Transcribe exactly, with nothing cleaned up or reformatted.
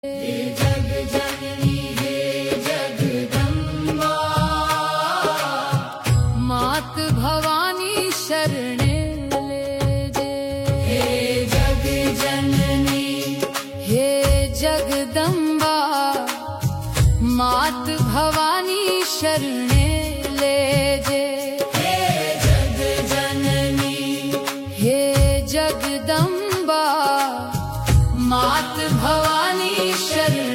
हे जग जननी हे जगदम्बा, मात भवानी शरणे लेजे। हे जग जननी हे जगदम्बा, मात भवानी शरणे लेजे। हे जग जननी हे जगदम्बा, मात भवानी शरण